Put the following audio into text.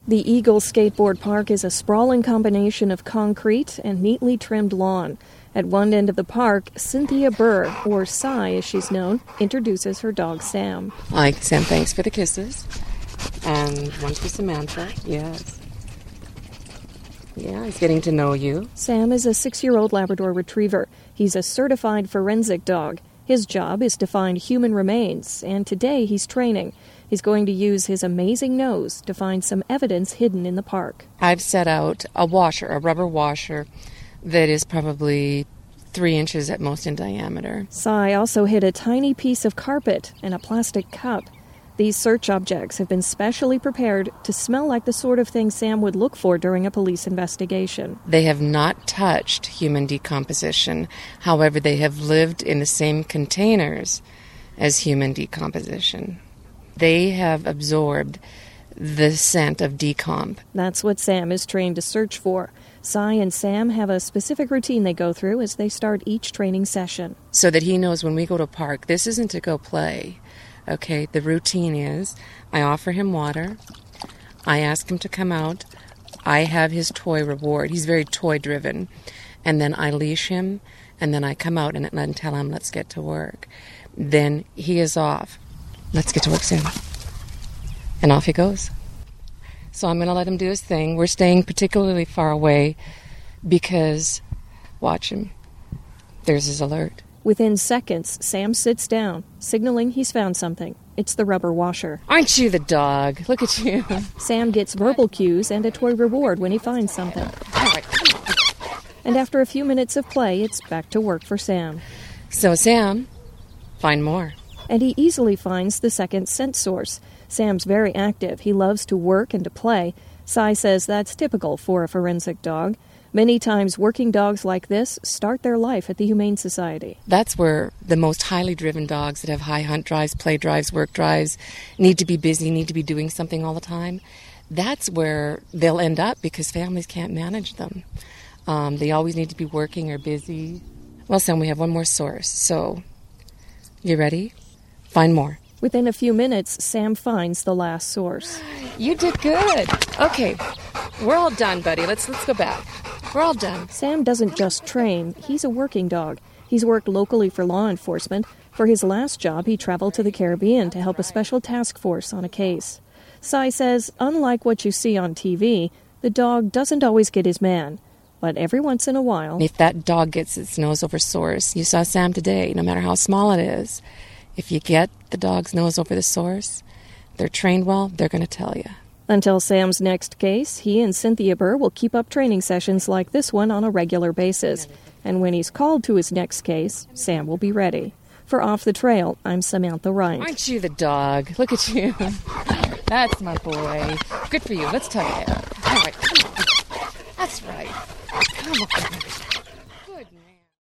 The Eagle Skateboard Park is a sprawling combination of concrete and neatly trimmed lawn. At one end of the park, Cynthia Burr, or Cy as she's known, introduces her dog Sam. Hi, Sam, thanks for the kisses. And one for Samantha, yes. Yeah, he's getting to know you. Sam is a 6-year-old Labrador Retriever. He's a certified forensic dog. His job is to find human remains, and today he's training. He's going to use his amazing nose to find some evidence hidden in the park. I've set out a rubber washer, that is probably 3 inches at most in diameter. Cy also hid a tiny piece of carpet and a plastic cup. These search objects have been specially prepared to smell like the sort of thing Sam would look for during a police investigation. They have not touched human decomposition. However, they have lived in the same containers as human decomposition. They have absorbed the scent of decomp. That's what Sam is trained to search for. Cy and Sam have a specific routine they go through as they start each training session. So that he knows when we go to a park, this isn't to go play. Okay, the routine is I offer him water. I ask him to come out. I have his toy reward. He's very toy-driven. And then I leash him, and then I come out and tell him, let's get to work. Then he is off. Let's get to work soon. And off he goes. So I'm going to let him do his thing. We're staying particularly far away because, watch him, there's his alert. Within seconds, Sam sits down, signaling he's found something. It's the rubber washer. Aren't you the dog? Look at you. Sam gets verbal cues and a toy reward when he finds something. All right, come on. And after a few minutes of play, it's back to work for Sam. So, Sam, find more. And he easily finds the second scent source. Sam's very active. He loves to work and to play. Cy says that's typical for a forensic dog. Many times working dogs like this start their life at the Humane Society. That's where the most highly driven dogs that have high hunt drives, play drives, work drives, need to be busy, need to be doing something all the time. That's where they'll end up because families can't manage them. They always need to be working or busy. Well, Sam, we have one more source. So, you ready? Find more. Within a few minutes, Sam finds the last source. You did good. Okay, we're all done, buddy. Let's go back. We're all done. Sam doesn't just train. He's a working dog. He's worked locally for law enforcement. For his last job, he traveled to the Caribbean to help a special task force on a case. Cy says, unlike what you see on TV, the dog doesn't always get his man. But every once in a while... If that dog gets its nose over source, you saw Sam today, no matter how small it is, if you get the dog's nose over the source, they're trained well, they're going to tell you. Until Sam's next case, he and Cynthia Burr will keep up training sessions like this one on a regular basis. And when he's called to his next case, Sam will be ready. For Off the Trail, I'm Samantha Wright. Aren't you the dog? Look at you. That's my boy. Good for you. Let's tug it out. All right, come on. That's right. Come on.